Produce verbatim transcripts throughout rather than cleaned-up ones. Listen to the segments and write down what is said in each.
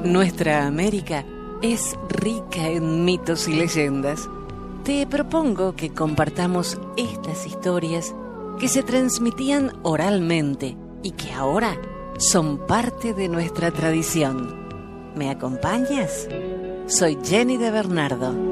Nuestra América es rica en mitos y leyendas. Te propongo que compartamos estas historias que se transmitían oralmente y que ahora son parte de nuestra tradición. ¿Me acompañas? Soy Jenny de Bernardo.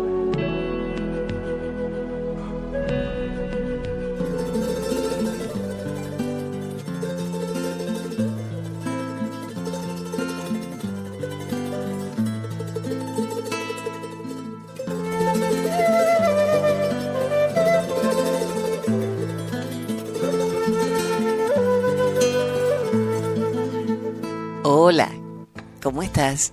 Hola, ¿cómo estás?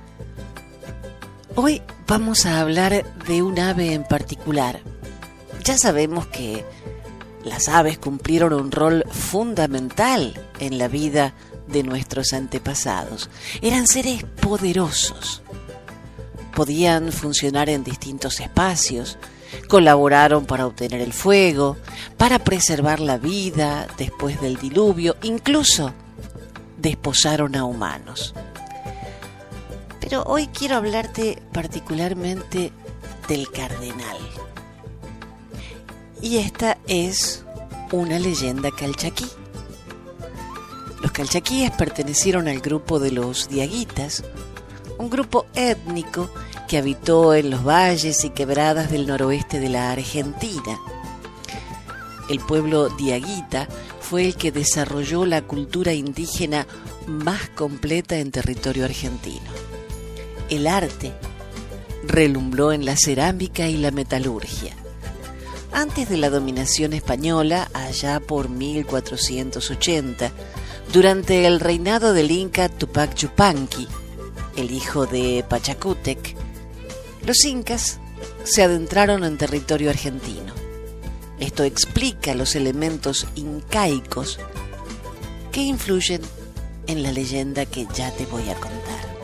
Hoy vamos a hablar de un ave en particular. Ya sabemos que las aves cumplieron un rol fundamental en la vida de nuestros antepasados. Eran seres poderosos. Podían funcionar en distintos espacios. Colaboraron para obtener el fuego, para preservar la vida después del diluvio, incluso desposaron a humanos. Pero hoy quiero hablarte particularmente del cardenal. Y esta es una leyenda calchaquí. Los calchaquíes pertenecieron al grupo de los diaguitas, un grupo étnico que habitó en los valles y quebradas del noroeste de la Argentina. El pueblo diaguita fue el que desarrolló la cultura indígena más completa en territorio argentino. El arte relumbró en la cerámica y la metalurgia. Antes de la dominación española, allá por mil cuatrocientos ochenta, durante el reinado del Inca Tupac Yupanqui, el hijo de Pachacútec, los incas se adentraron en territorio argentino. Esto explica los elementos incaicos que influyen en la leyenda que ya te voy a contar.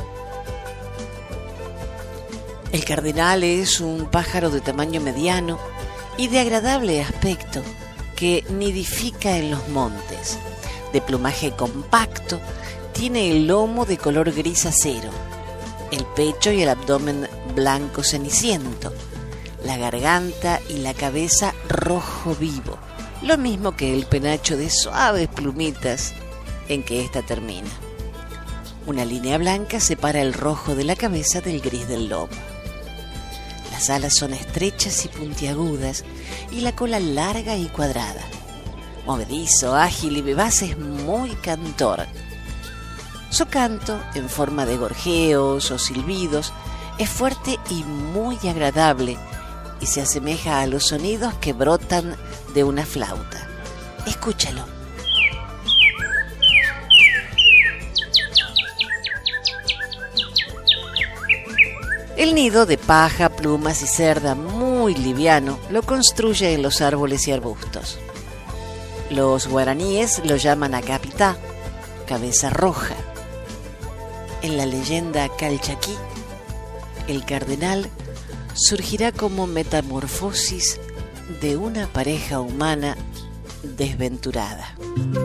El cardenal es un pájaro de tamaño mediano y de agradable aspecto que nidifica en los montes. De plumaje compacto, tiene el lomo de color gris acero, el pecho y el abdomen blanco ceniciento, la garganta y la cabeza rojo vivo, lo mismo que el penacho de suaves plumitas en que ésta termina. Una línea blanca separa el rojo de la cabeza del gris del lomo. Las alas son estrechas y puntiagudas y la cola larga y cuadrada. Movedizo, ágil y vivaz, es muy cantor. Su canto, en forma de gorjeos o silbidos, es fuerte y muy agradable y se asemeja a los sonidos que brotan de una flauta. Escúchalo. El nido de paja, plumas y cerda, muy liviano, lo construye en los árboles y arbustos. Los guaraníes lo llaman acapitá, cabeza roja. En la leyenda calchaquí, el cardenal surgirá como metamorfosis de una pareja humana desventurada.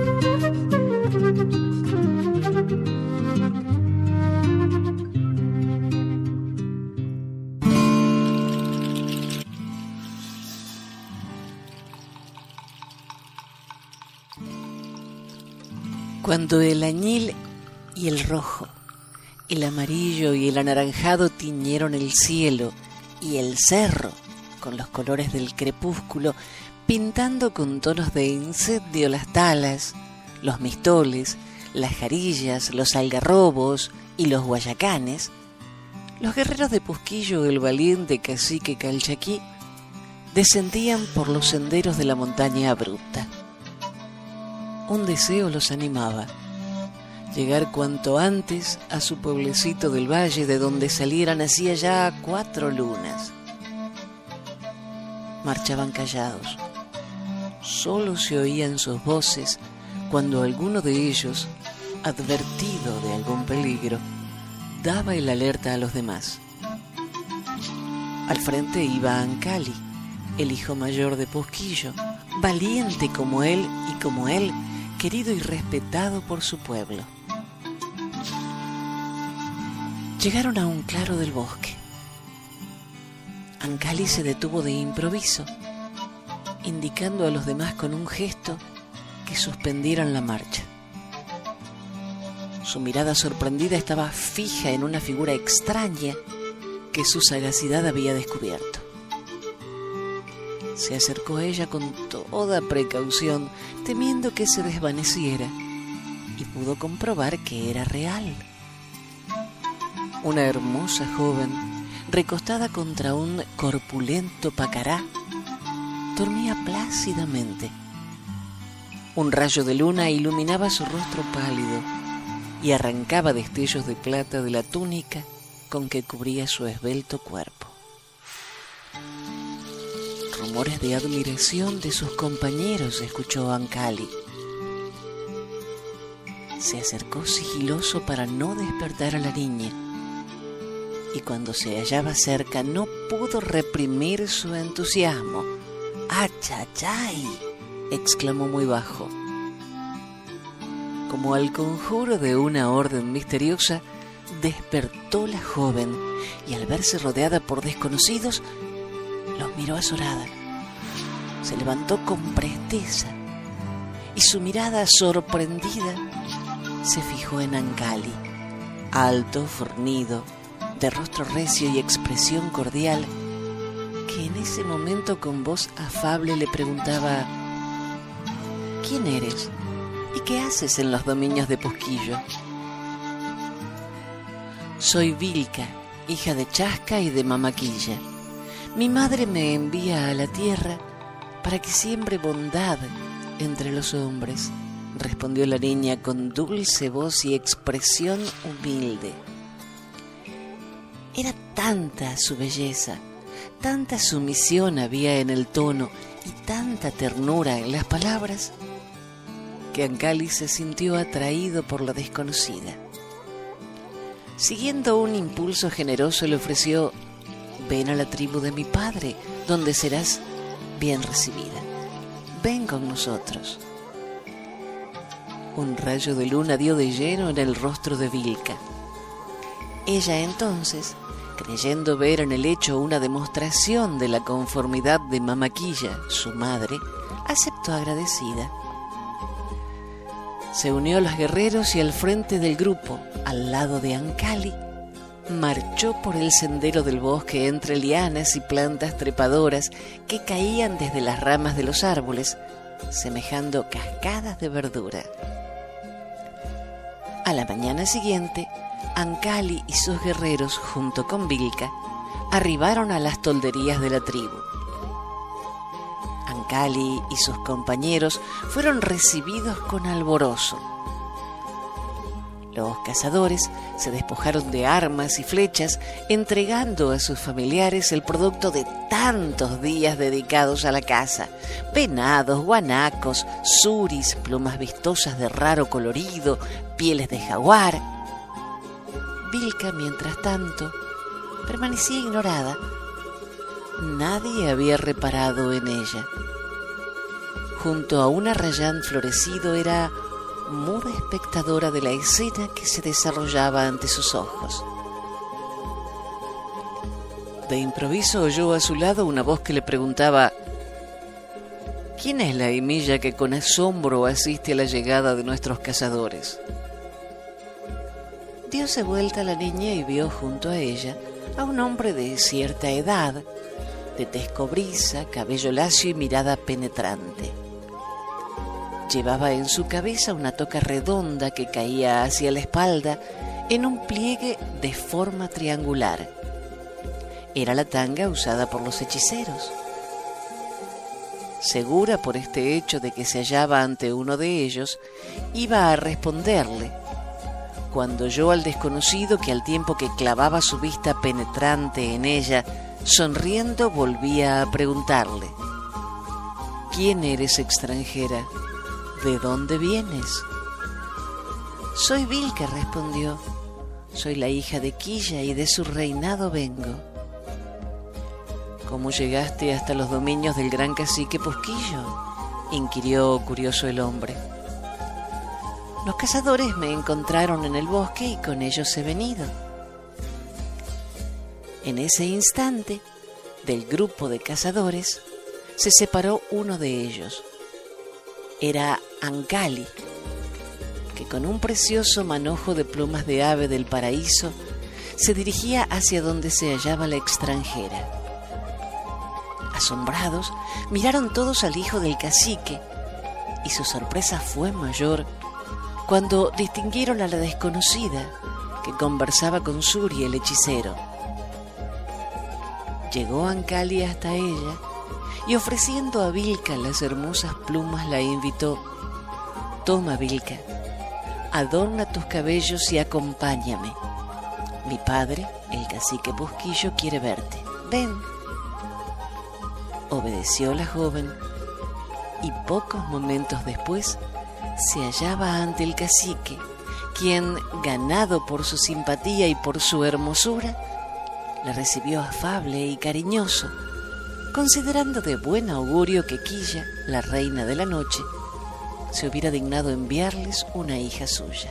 Cuando el añil y el rojo, el amarillo y el anaranjado tiñeron el cielo y el cerro con los colores del crepúsculo, pintando con tonos de incendio las talas, los mistoles, las jarillas, los algarrobos y los guayacanes, los guerreros de Pusquillo, el valiente cacique calchaquí, descendían por los senderos de la montaña abrupta. Un deseo los animaba: llegar cuanto antes a su pueblecito del valle, de donde salieran hacía ya cuatro lunas. Marchaban callados. Solo se oían sus voces cuando alguno de ellos, advertido de algún peligro, daba el alerta a los demás. Al frente iba Ancali, el hijo mayor de Pusquillo, valiente como él y como él, querido y respetado por su pueblo. Llegaron a un claro del bosque. Ancali se detuvo de improviso, indicando a los demás con un gesto que suspendieran la marcha. Su mirada sorprendida estaba fija en una figura extraña que su sagacidad había descubierto. Se acercó a ella con toda precaución, temiendo que se desvaneciera, y pudo comprobar que era real. Una hermosa joven, recostada contra un corpulento pacará, dormía plácidamente. Un rayo de luna iluminaba su rostro pálido y arrancaba destellos de plata de la túnica con que cubría su esbelto cuerpo. Rumores de admiración de sus compañeros escuchó Ancali. Se acercó sigiloso para no despertar a la niña, y cuando se hallaba cerca no pudo reprimir su entusiasmo. ¡Achachai!, exclamó muy bajo. Como al conjuro de una orden misteriosa, despertó la joven y al verse rodeada por desconocidos, los miró azorada. Se levantó con presteza y su mirada sorprendida se fijó en Ancali, alto, fornido, de rostro recio y expresión cordial, que en ese momento con voz afable le preguntaba: ¿quién eres? ¿Y qué haces en los dominios de Posquillo? Soy Vilca, hija de Chasca y de Mamaquilla. Mi madre me envía a la tierra para que siembre bondad entre los hombres, respondió la niña con dulce voz y expresión humilde. Era tanta su belleza, tanta sumisión había en el tono y tanta ternura en las palabras, que Ancali se sintió atraído por la desconocida. Siguiendo un impulso generoso, le ofreció: ven a la tribu de mi padre, donde serás bien recibida. Ven con nosotros. Un rayo de luna dio de lleno en el rostro de Vilca. Ella entonces, creyendo ver en el hecho una demostración de la conformidad de Mamaquilla, su madre, aceptó agradecida. Se unió a los guerreros y al frente del grupo, al lado de Ancali, marchó por el sendero del bosque entre lianas y plantas trepadoras que caían desde las ramas de los árboles, semejando cascadas de verdura. A la mañana siguiente, Ancali y sus guerreros, junto con Vilca, arribaron a las tolderías de la tribu. Ancali y sus compañeros fueron recibidos con alborozo. Los cazadores se despojaron de armas y flechas, entregando a sus familiares el producto de tantos días dedicados a la caza: venados, guanacos, suris, plumas vistosas de raro colorido, pieles de jaguar. Vilca, mientras tanto, permanecía ignorada. Nadie había reparado en ella. Junto a un arrayán florecido era muda espectadora de la escena que se desarrollaba ante sus ojos. De improviso oyó a su lado una voz que le preguntaba: ¿quién es la himilla que con asombro asiste a la llegada de nuestros cazadores? Dióse vuelta la niña y vio junto a ella a un hombre de cierta edad, de tez cobriza, cabello lacio y mirada penetrante. Llevaba en su cabeza una toca redonda que caía hacia la espalda en un pliegue de forma triangular. Era la tanga usada por los hechiceros. Segura por este hecho de que se hallaba ante uno de ellos, iba a responderle, cuando oyó al desconocido que al tiempo que clavaba su vista penetrante en ella, sonriendo volvía a preguntarle: ¿quién eres, extranjera? ¿De dónde vienes? Soy Vilca, respondió. Soy la hija de Quilla y de su reinado vengo. ¿Cómo llegaste hasta los dominios del gran cacique Posquillo?, inquirió curioso el hombre. Los cazadores me encontraron en el bosque y con ellos he venido. En ese instante, del grupo de cazadores, se separó uno de ellos. Era Ancali, que con un precioso manojo de plumas de ave del paraíso se dirigía hacia donde se hallaba la extranjera. Asombrados, miraron todos al hijo del cacique, y su sorpresa fue mayor cuando distinguieron a la desconocida que conversaba con Suri, el hechicero. Llegó Ancali hasta ella y, ofreciendo a Vilca las hermosas plumas, la invitó: «Toma, Vilca, adorna tus cabellos y acompáñame. Mi padre, el cacique Posquillo, quiere verte. Ven». Obedeció la joven y pocos momentos después se hallaba ante el cacique, quien, ganado por su simpatía y por su hermosura, la recibió afable y cariñoso, considerando de buen augurio que Quilla, la reina de la noche, se hubiera dignado enviarles una hija suya.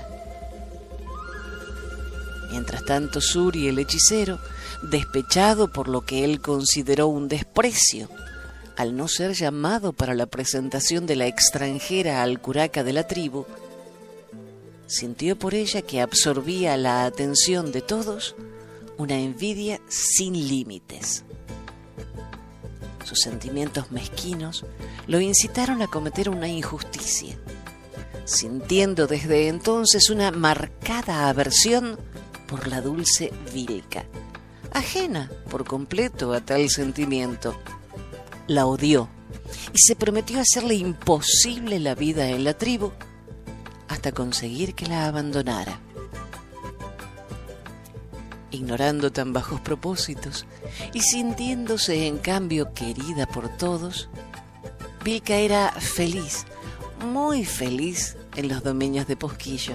Mientras tanto, Suri, el hechicero, despechado por lo que él consideró un desprecio al no ser llamado para la presentación de la extranjera al curaca de la tribu, sintió por ella, que absorbía la atención de todos, una envidia sin límites. Sus sentimientos mezquinos lo incitaron a cometer una injusticia, sintiendo desde entonces una marcada aversión por la dulce Vilca, ajena por completo a tal sentimiento. La odió y se prometió hacerle imposible la vida en la tribu hasta conseguir que la abandonara. Ignorando tan bajos propósitos y sintiéndose en cambio querida por todos, Vilca era feliz, muy feliz en los dominios de Posquillo.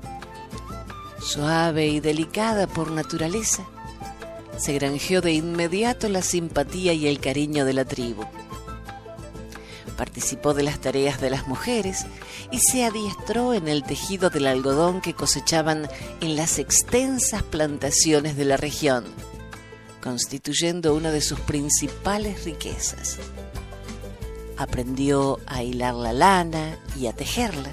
Suave y delicada por naturaleza, se granjeó de inmediato la simpatía y el cariño de la tribu. Participó de las tareas de las mujeres y se adiestró en el tejido del algodón que cosechaban en las extensas plantaciones de la región, constituyendo una de sus principales riquezas. Aprendió a hilar la lana y a tejerla.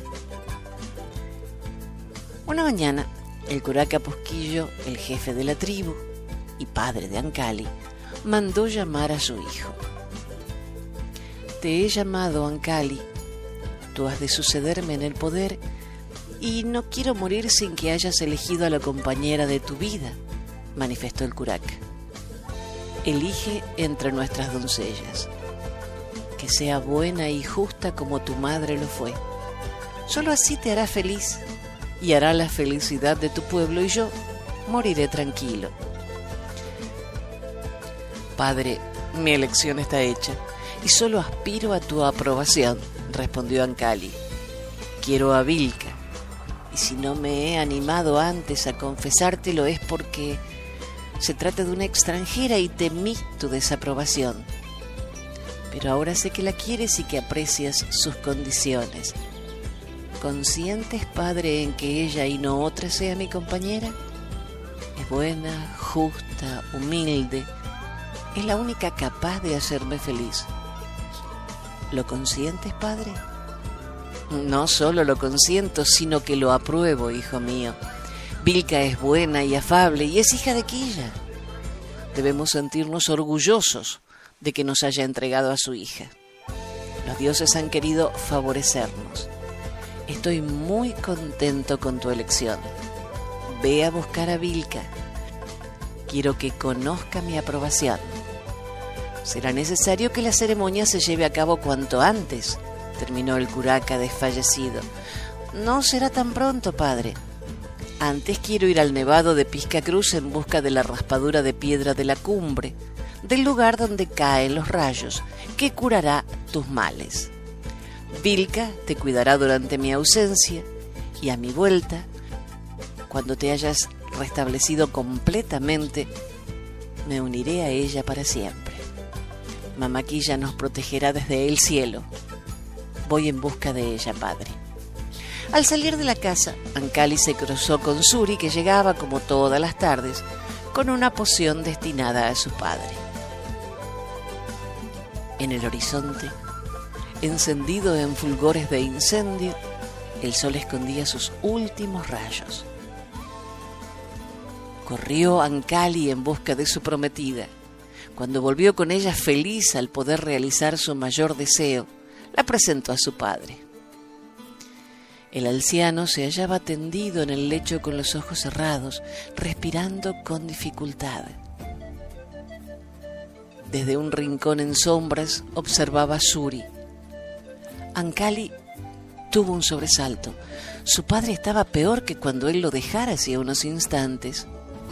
Una mañana, el curaca Posquillo, el jefe de la tribu y padre de Ancali, mandó llamar a su hijo. «Te he llamado, Ancali. Tú has de sucederme en el poder y no quiero morir sin que hayas elegido a la compañera de tu vida», manifestó el curaca. «Elige entre nuestras doncellas, que sea buena y justa como tu madre lo fue. Solo así te hará feliz y hará la felicidad de tu pueblo, y yo moriré tranquilo». «Padre, mi elección está hecha y solo aspiro a tu aprobación», respondió Ancali. «Quiero a Vilca, y si no me he animado antes a confesártelo es porque se trata de una extranjera y temí tu desaprobación. Pero ahora sé que la quieres y que aprecias sus condiciones. ¿Consientes, padre, en que ella y no otra sea mi compañera? Es buena, justa, humilde. Es la única capaz de hacerme feliz. ¿Lo consientes, padre?» «No solo lo consiento, sino que lo apruebo, hijo mío. Vilca es buena y afable y es hija de Quilla. Debemos sentirnos orgullosos de que nos haya entregado a su hija. Los dioses han querido favorecernos. Estoy muy contento con tu elección. Ve a buscar a Vilca. Quiero que conozca mi aprobación. Será necesario que la ceremonia se lleve a cabo cuanto antes», terminó el curaca desfallecido. «No será tan pronto, padre. Antes quiero ir al nevado de Piscacruz en busca de la raspadura de piedra de la cumbre, del lugar donde caen los rayos, que curará tus males. Vilca te cuidará durante mi ausencia y a mi vuelta, cuando te hayas restablecido completamente, me uniré a ella para siempre. Mamá Quilla nos protegerá desde el cielo. Voy en busca de ella, padre». Al salir de la casa, Ancali se cruzó con Suri, que llegaba, como todas las tardes, con una poción destinada a su padre. En el horizonte, encendido en fulgores de incendio, el sol escondía sus últimos rayos. Corrió Ancali en busca de su prometida. Cuando volvió con ella feliz al poder realizar su mayor deseo, la presentó a su padre. El anciano se hallaba tendido en el lecho con los ojos cerrados, respirando con dificultad. Desde un rincón en sombras observaba a Suri. Ancali tuvo un sobresalto. Su padre estaba peor que cuando él lo dejara hacía unos instantes.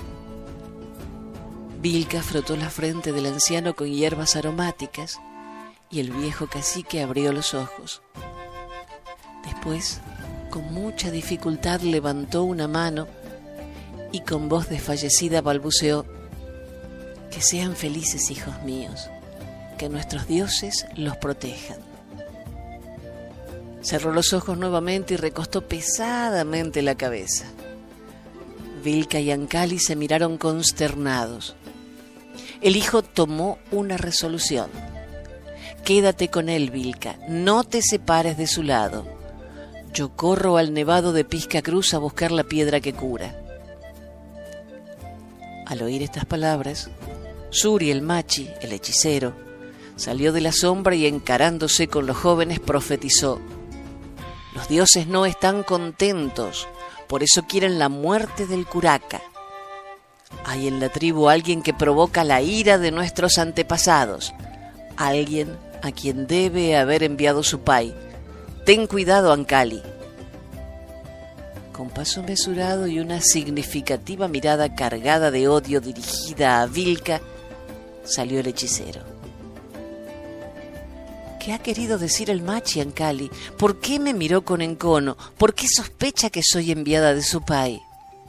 Vilca frotó la frente del anciano con hierbas aromáticas y el viejo cacique abrió los ojos. Después, con mucha dificultad, levantó una mano y con voz desfallecida balbuceó: «Que sean felices, hijos míos, que nuestros dioses los protejan». Cerró los ojos nuevamente y recostó pesadamente la cabeza. Vilca y Ancali se miraron consternados. El hijo tomó una resolución. «Quédate con él, Vilca, no te separes de su lado. Yo corro al nevado de Pisca Cruz a buscar la piedra que cura». Al oír estas palabras, Suri el machi, el hechicero, salió de la sombra y encarándose con los jóvenes profetizó: «Los dioses no están contentos, por eso quieren la muerte del curaca. Hay en la tribu alguien que provoca la ira de nuestros antepasados, alguien a quien debe haber enviado su pai. Ten cuidado, Ancali». Con paso mesurado y una significativa mirada cargada de odio dirigida a Vilca, salió el hechicero. ¿Qué ha querido decir el machi, Ancali? ¿Por qué me miró con encono? ¿Por qué sospecha que soy enviada de su pai?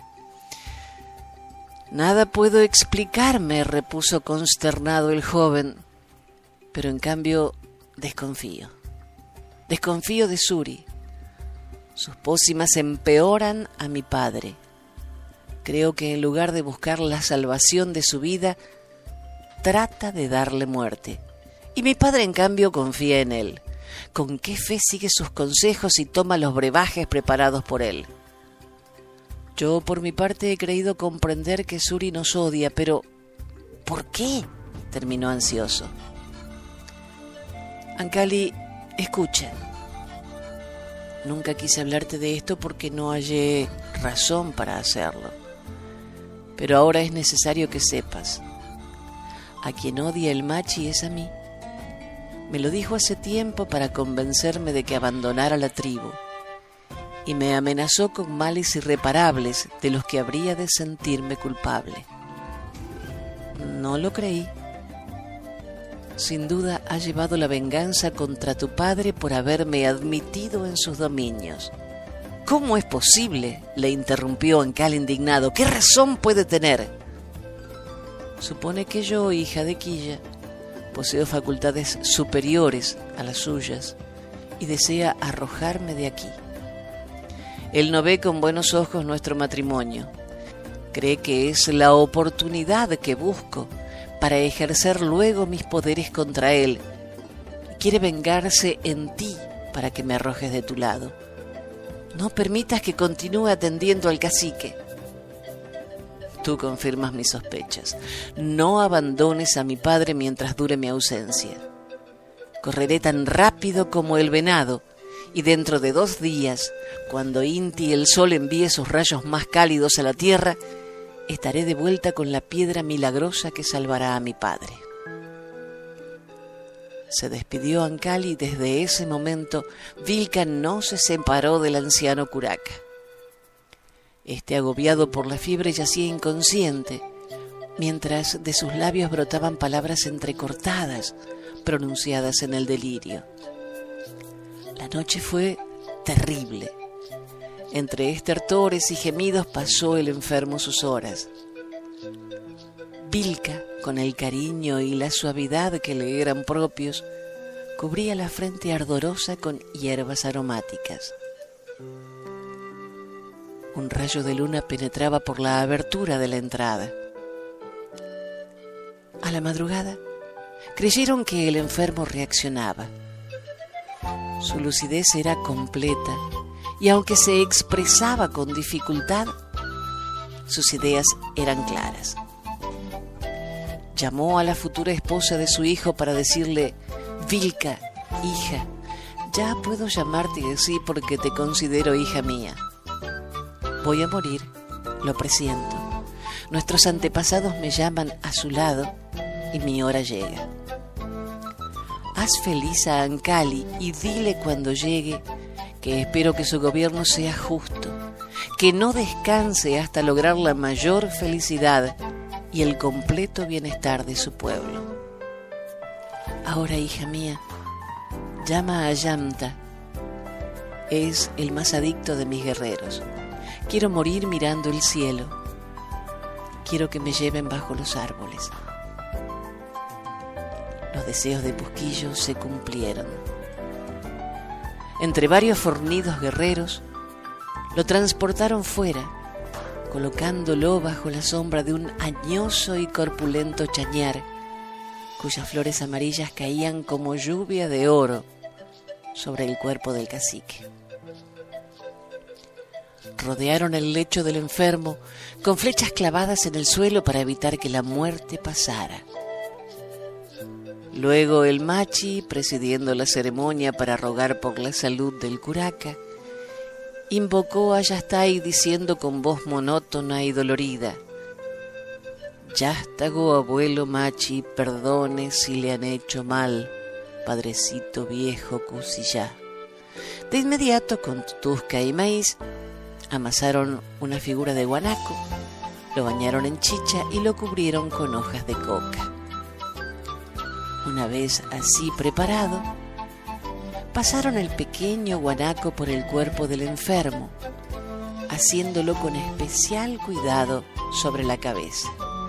«Nada puedo explicarme», repuso consternado el joven, «pero en cambio desconfío. Desconfío de Suri. Sus pócimas empeoran a mi padre. Creo que en lugar de buscar la salvación de su vida, trata de darle muerte. Y mi padre, en cambio, confía en él. ¿Con qué fe sigue sus consejos y toma los brebajes preparados por él? Yo, por mi parte, he creído comprender que Suri nos odia, pero ¿por qué?», terminó ansioso. «Ancali, escucha. Nunca quise hablarte de esto porque no hallé razón para hacerlo. Pero ahora es necesario que sepas. A quien odia el machi es a mí. Me lo dijo hace tiempo para convencerme de que abandonara la tribu, y me amenazó con males irreparables de los que habría de sentirme culpable. No lo creí. Sin duda ha llevado la venganza contra tu padre por haberme admitido en sus dominios». «¿Cómo es posible?», le interrumpió Ancali indignado. «¿Qué razón puede tener?». «Supone que yo, hija de Quilla, poseo facultades superiores a las suyas y desea arrojarme de aquí. Él no ve con buenos ojos nuestro matrimonio. Cree que es la oportunidad que busco para ejercer luego mis poderes contra él. Quiere vengarse en ti para que me arrojes de tu lado. No permitas que continúe atendiendo al cacique». «Tú confirmas mis sospechas. No abandones a mi padre mientras dure mi ausencia. Correré tan rápido como el venado, y dentro de dos días, cuando Inti el sol envíe sus rayos más cálidos a la tierra, estaré de vuelta con la piedra milagrosa que salvará a mi padre». Se despidió Ancali y desde ese momento Vilca no se separó del anciano curaca. Este, agobiado por la fiebre, yacía inconsciente, mientras de sus labios brotaban palabras entrecortadas, pronunciadas en el delirio. La noche fue terrible. Entre estertores y gemidos pasó el enfermo sus horas. Vilca, con el cariño y la suavidad que le eran propios, cubría la frente ardorosa con hierbas aromáticas. Un rayo de luna penetraba por la abertura de la entrada. A la madrugada, creyeron que el enfermo reaccionaba. Su lucidez era completa y aunque se expresaba con dificultad, sus ideas eran claras. Llamó a la futura esposa de su hijo para decirle: Vilca, hija, ya puedo llamarte así porque te considero hija mía. Voy a morir, lo presiento. Nuestros antepasados me llaman a su lado y mi hora llega. Haz feliz a Ancali y dile cuando llegue que espero que su gobierno sea justo, que no descanse hasta lograr la mayor felicidad y el completo bienestar de su pueblo. Ahora, hija mía, llama a Yamta. Es el más adicto de mis guerreros. Quiero morir mirando el cielo. Quiero que me lleven bajo los árboles. Los deseos de Pusquillo se cumplieron. Entre varios fornidos guerreros, lo transportaron fuera, colocándolo bajo la sombra de un añoso y corpulento chañar, cuyas flores amarillas caían como lluvia de oro sobre el cuerpo del cacique. Rodearon el lecho del enfermo con flechas clavadas en el suelo para evitar que la muerte pasara. Luego el machi, presidiendo la ceremonia para rogar por la salud del curaca, invocó a Yastay diciendo con voz monótona y dolorida: Yastago, abuelo machi, perdone si le han hecho mal, padrecito viejo Cusillá. De inmediato, con tusca y maíz, amasaron una figura de guanaco, lo bañaron en chicha y lo cubrieron con hojas de coca. Una vez así preparado, pasaron el pequeño guanaco por el cuerpo del enfermo, haciéndolo con especial cuidado sobre la cabeza.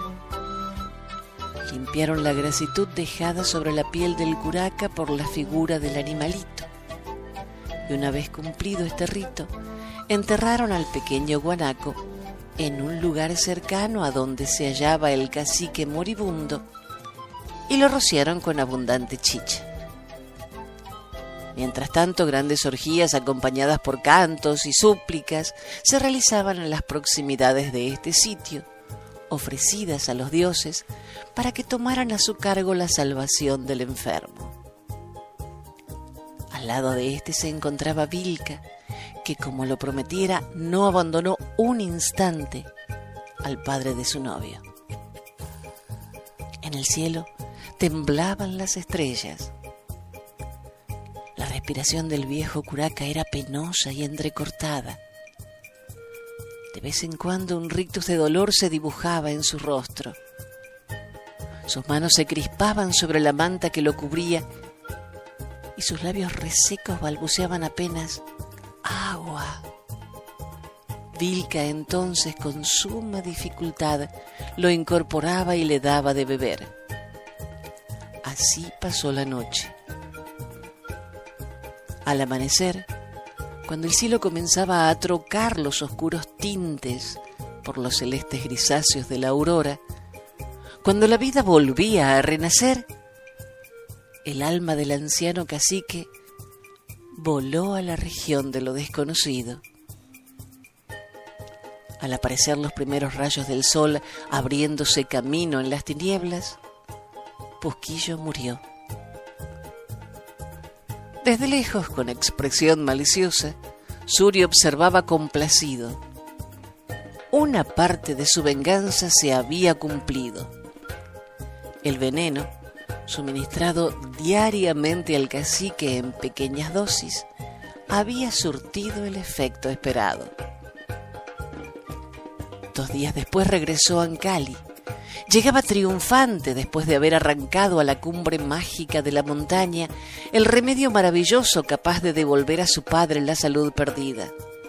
Limpiaron la grasitud dejada sobre la piel del curaca por la figura del animalito. Y una vez cumplido este rito, enterraron al pequeño guanaco en un lugar cercano a donde se hallaba el cacique moribundo y lo rociaron con abundante chicha. Mientras tanto, grandes orgías acompañadas por cantos y súplicas se realizaban en las proximidades de este sitio, ofrecidas a los dioses para que tomaran a su cargo la salvación del enfermo. Al lado de este se encontraba Vilca, que como lo prometiera no abandonó un instante al padre de su novio. En el cielo temblaban las estrellas. La respiración del viejo curaca era penosa y entrecortada. De vez en cuando un rictus de dolor se dibujaba en su rostro. Sus manos se crispaban sobre la manta que lo cubría y sus labios resecos balbuceaban apenas: agua. Vilca entonces, con suma dificultad, lo incorporaba y le daba de beber. Así pasó la noche. Al amanecer, cuando el cielo comenzaba a trocar los oscuros tintes por los celestes grisáceos de la aurora, cuando la vida volvía a renacer, el alma del anciano cacique voló a la región de lo desconocido. Al aparecer los primeros rayos del sol abriéndose camino en las tinieblas, Pusquillo murió. Desde lejos, con expresión maliciosa, Suri observaba complacido. Una parte de su venganza se había cumplido. El veneno, suministrado diariamente al cacique en pequeñas dosis, había surtido el efecto esperado. Dos días después regresó a Ancali. Llegaba triunfante después de haber arrancado a la cumbre mágica de la montaña el remedio maravilloso capaz de devolver a su padre la salud perdida.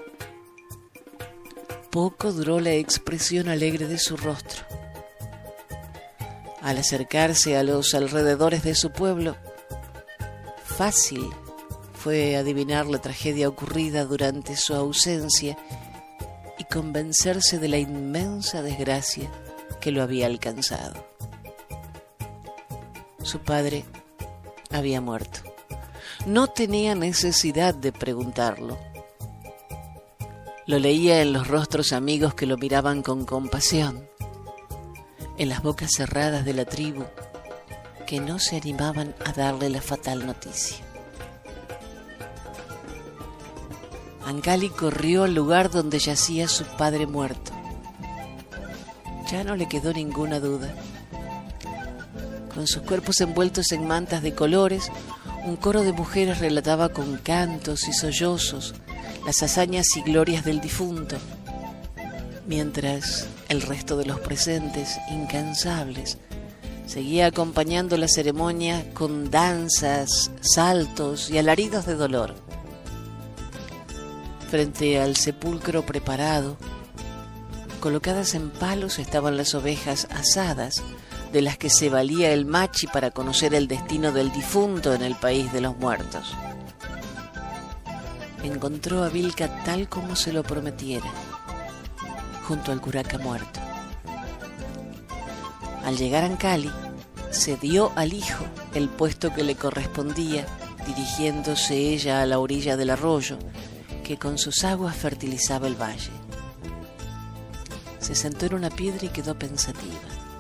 Poco duró la expresión alegre de su rostro. Al acercarse a los alrededores de su pueblo, fácil fue adivinar la tragedia ocurrida durante su ausencia y convencerse de la inmensa desgracia que lo había alcanzado. Su padre había muerto. No tenía necesidad de preguntarlo. Lo leía en los rostros amigos que lo miraban con compasión, en las bocas cerradas de la tribu que no se animaban a darle la fatal noticia. Ancali corrió al lugar donde yacía su padre muerto. Ya no le quedó ninguna duda. Con sus cuerpos envueltos en mantas de colores, un coro de mujeres relataba con cantos y sollozos las hazañas y glorias del difunto, mientras el resto de los presentes, incansables, seguía acompañando la ceremonia con danzas, saltos y alaridos de dolor. Frente al sepulcro preparado, colocadas en palos, estaban las ovejas asadas, de las que se valía el machi para conocer el destino del difunto en el país de los muertos. Encontró a Vilca tal como se lo prometiera, junto al curaca muerto. Al llegar a Ancali, se dio al hijo el puesto que le correspondía, dirigiéndose ella a la orilla del arroyo, que con sus aguas fertilizaba el valle. Se sentó en una piedra y quedó pensativa.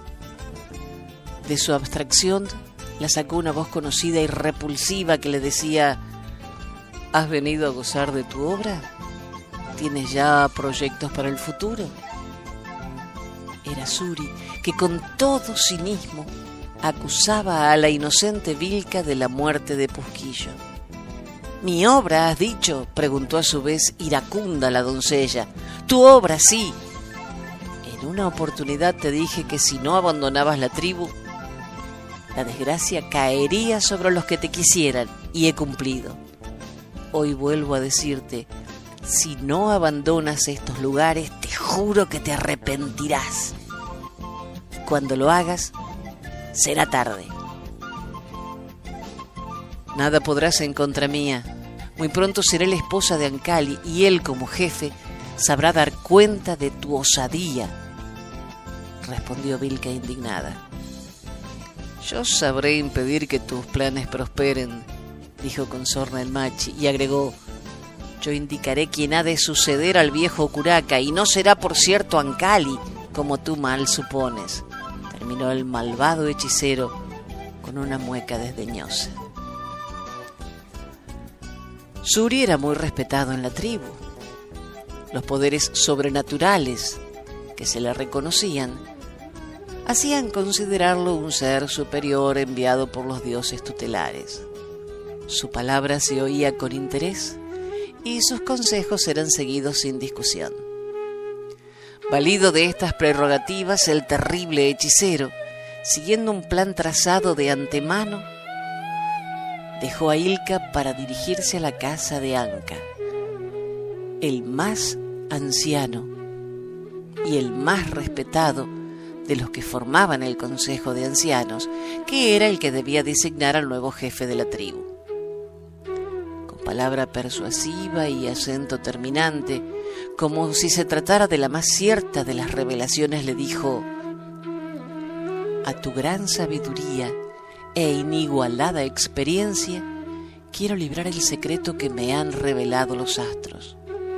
De su abstracción la sacó una voz conocida y repulsiva que le decía: ¿has venido a gozar de tu obra? ¿Tienes ya proyectos para el futuro? Era Suri, que con todo cinismo acusaba a la inocente Vilca de la muerte de Pusquillo. ¿Mi obra, has dicho?, preguntó a su vez iracunda la doncella. Tu obra, sí. En una oportunidad te dije que si no abandonabas la tribu, la desgracia caería sobre los que te quisieran, y he cumplido. Hoy vuelvo a decirte, si no abandonas estos lugares, te juro que te arrepentirás. Cuando lo hagas, será tarde. Nada podrás en contra mía. Muy pronto seré la esposa de Ancali y él, como jefe, sabrá dar cuenta de tu osadía, respondió Vilca indignada. Yo sabré impedir que tus planes prosperen, dijo con sorna el machi, y agregó: yo indicaré quién ha de suceder al viejo curaca, y no será, por cierto, Ancali, como tú mal supones, terminó el malvado hechicero con una mueca desdeñosa. Suri era muy respetado en la tribu. Los poderes sobrenaturales que se le reconocían hacían considerarlo un ser superior enviado por los dioses tutelares. Su palabra se oía con interés y sus consejos eran seguidos sin discusión. Valido de estas prerrogativas, el terrible hechicero, siguiendo un plan trazado de antemano, dejó a Ilka para dirigirse a la casa de Anca, el más anciano y el más respetado de los que formaban el Consejo de Ancianos, que era el que debía designar al nuevo jefe de la tribu. Con palabra persuasiva y acento terminante, como si se tratara de la más cierta de las revelaciones, le dijo: a tu gran sabiduría e inigualada experiencia, quiero librar el secreto que me han revelado los astros.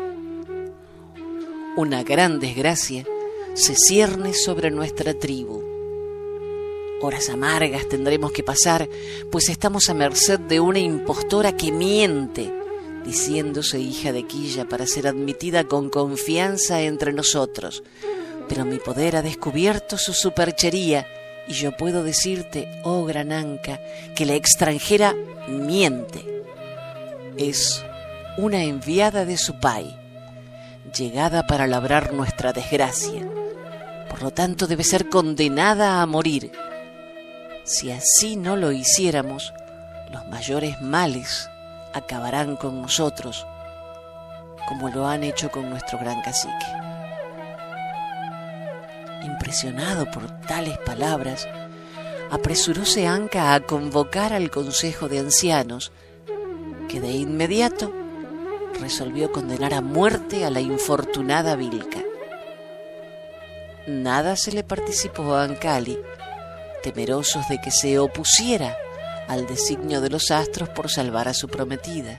Una gran desgracia se cierne sobre nuestra tribu. Horas amargas tendremos que pasar, pues estamos a merced de una impostora que miente, diciéndose hija de Quilla para ser admitida con confianza entre nosotros. Pero mi poder ha descubierto su superchería, y yo puedo decirte, oh gran Anca, que la extranjera miente. Es una enviada de su pai, llegada para labrar nuestra desgracia. Por lo tanto, debe ser condenada a morir. Si así no lo hiciéramos, los mayores males acabarán con nosotros, como lo han hecho con nuestro gran cacique. Impresionado por tales palabras, apresuróse Anca a convocar al Consejo de Ancianos, que de inmediato resolvió condenar a muerte a la infortunada Vilca. Nada se le participó a Ancali, temerosos de que se opusiera al designio de los astros por salvar a su prometida.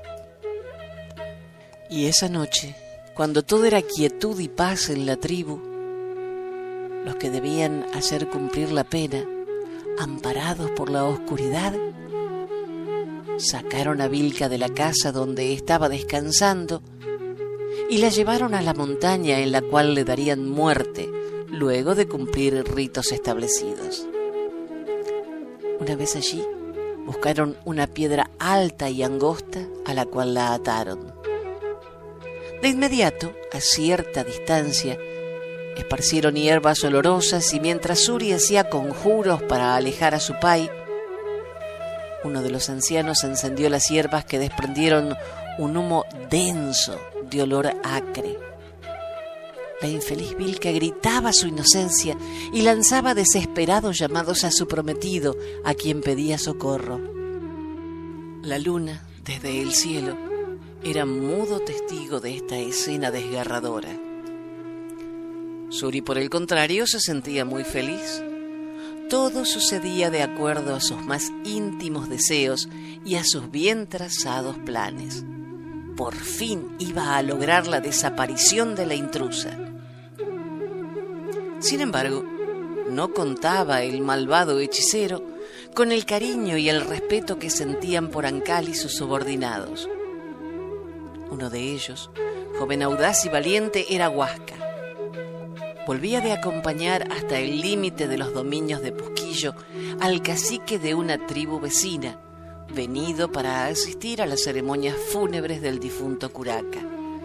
Y esa noche, cuando todo era quietud y paz en la tribu, los que debían hacer cumplir la pena, amparados por la oscuridad, sacaron a Vilca de la casa donde estaba descansando y la llevaron a la montaña en la cual le darían muerte luego de cumplir ritos establecidos. Una vez allí, buscaron una piedra alta y angosta a la cual la ataron. De inmediato, a cierta distancia, esparcieron hierbas olorosas y mientras Suri hacía conjuros para alejar a su pai, uno de los ancianos encendió las hierbas que desprendieron un humo denso de olor acre. La infeliz Vilca gritaba su inocencia y lanzaba desesperados llamados a su prometido, a quien pedía socorro. La luna, desde el cielo, era mudo testigo de esta escena desgarradora. Suri, por el contrario, se sentía muy feliz. Todo sucedía de acuerdo a sus más íntimos deseos y a sus bien trazados planes. Por fin iba a lograr la desaparición de la intrusa. Sin embargo, no contaba el malvado hechicero con el cariño y el respeto que sentían por Ancali sus subordinados. Uno de ellos, joven audaz y valiente, era Huasca. Volvía de acompañar hasta el límite de los dominios de Pusquillo al cacique de una tribu vecina, venido para asistir a las ceremonias fúnebres del difunto curaca.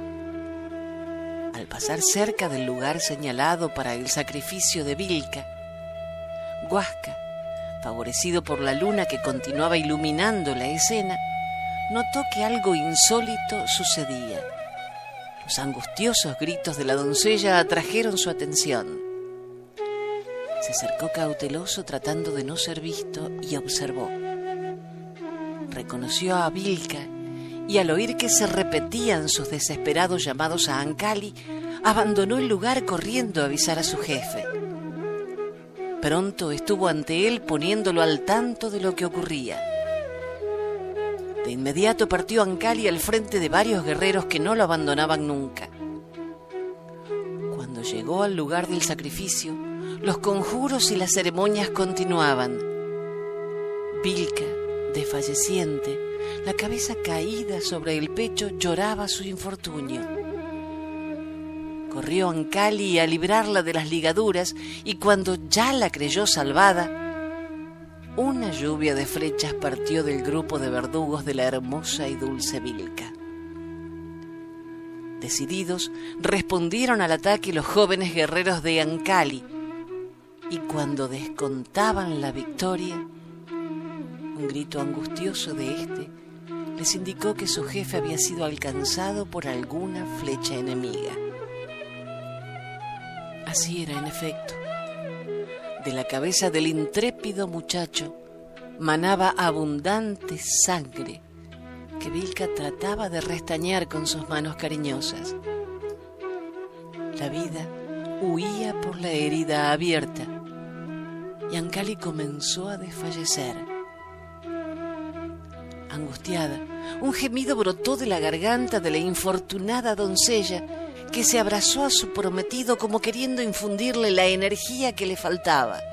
Al pasar cerca del lugar señalado para el sacrificio de Vilca, Huasca, favorecido por la luna que continuaba iluminando la escena, notó que algo insólito sucedía. Los angustiosos gritos de la doncella atrajeron su atención. Se acercó cauteloso tratando de no ser visto y observó. Reconoció a Vilca y al oír que se repetían sus desesperados llamados a Ancali, abandonó el lugar corriendo a avisar a su jefe. Pronto estuvo ante él poniéndolo al tanto de lo que ocurría. De inmediato partió Ancali al frente de varios guerreros que no lo abandonaban nunca. Cuando llegó al lugar del sacrificio, los conjuros y las ceremonias continuaban. Vilca, desfalleciente, la cabeza caída sobre el pecho, lloraba su infortunio. Corrió Ancali a librarla de las ligaduras y cuando ya la creyó salvada, una lluvia de flechas partió del grupo de verdugos de la hermosa y dulce Vilca. Decididos, respondieron al ataque los jóvenes guerreros de Ancali, y cuando descontaban la victoria, un grito angustioso de éste les indicó que su jefe había sido alcanzado por alguna flecha enemiga. Así era, en efecto. De la cabeza del intrépido muchacho manaba abundante sangre que Vilca trataba de restañar con sus manos cariñosas. La vida huía por la herida abierta y Ancali comenzó a desfallecer. Angustiada, un gemido brotó de la garganta de la infortunada doncella, que se abrazó a su prometido como queriendo infundirle la energía que le faltaba.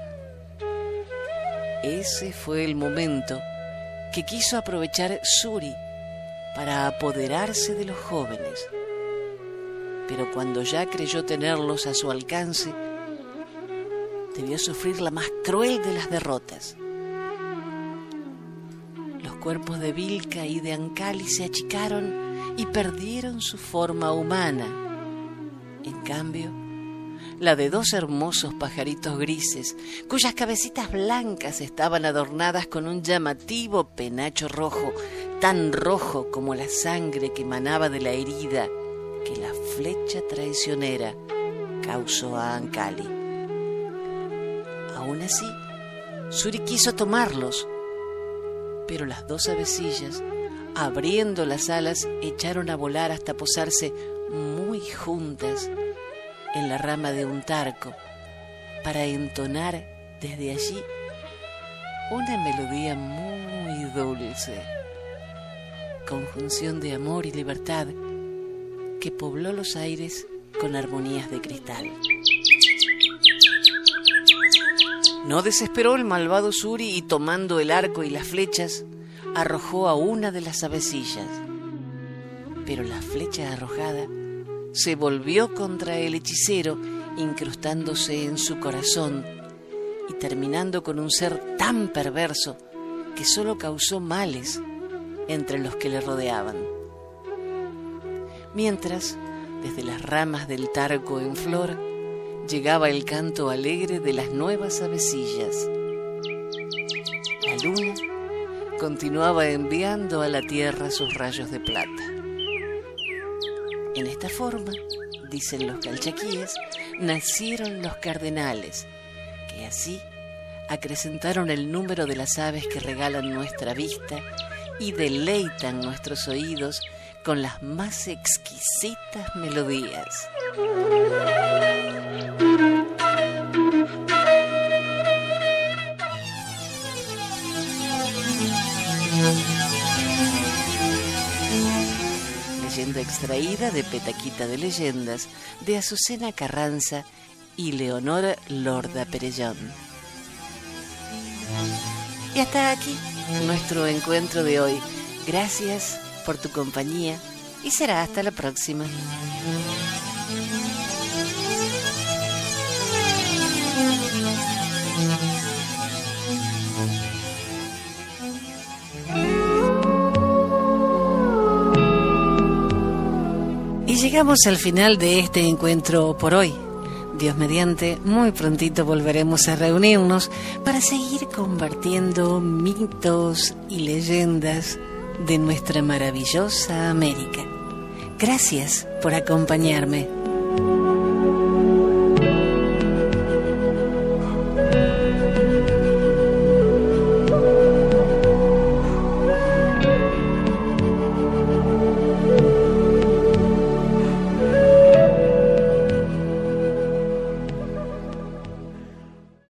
Ese fue el momento que quiso aprovechar Suri para apoderarse de los jóvenes. Pero cuando ya creyó tenerlos a su alcance, debió sufrir la más cruel de las derrotas. Los cuerpos de Vilca y de Ancali se achicaron y perdieron su forma humana. En cambio, la de dos hermosos pajaritos grises, cuyas cabecitas blancas estaban adornadas con un llamativo penacho rojo, tan rojo como la sangre que emanaba de la herida que la flecha traicionera causó a Ancali. Aún así, Suri quiso tomarlos, pero las dos avecillas, abriendo las alas, echaron a volar hasta posarse muy juntas en la rama de un tarco para entonar desde allí una melodía muy dulce, conjunción de amor y libertad que pobló los aires con armonías de cristal. No desesperó el malvado Suri y, tomando el arco y las flechas, arrojó a una de las avecillas. Pero la flecha arrojada se volvió contra el hechicero, incrustándose en su corazón y terminando con un ser tan perverso que solo causó males entre los que le rodeaban. Mientras, desde las ramas del tarco en flor, llegaba el canto alegre de las nuevas avecillas. La luna continuaba enviando a la tierra sus rayos de plata. En esta forma, dicen los calchaquíes, nacieron los cardenales, que así acrecentaron el número de las aves que regalan nuestra vista y deleitan nuestros oídos con las más exquisitas melodías. Leyenda extraída de Petaquita de Leyendas de Azucena Carranza y Leonor Lorda Perellón. Y hasta aquí nuestro encuentro de hoy. Gracias por tu compañía y será hasta la próxima. Y llegamos al final de este encuentro por hoy. Dios mediante, muy prontito volveremos a reunirnos para seguir compartiendo mitos y leyendas de nuestra maravillosa América. Gracias por acompañarme.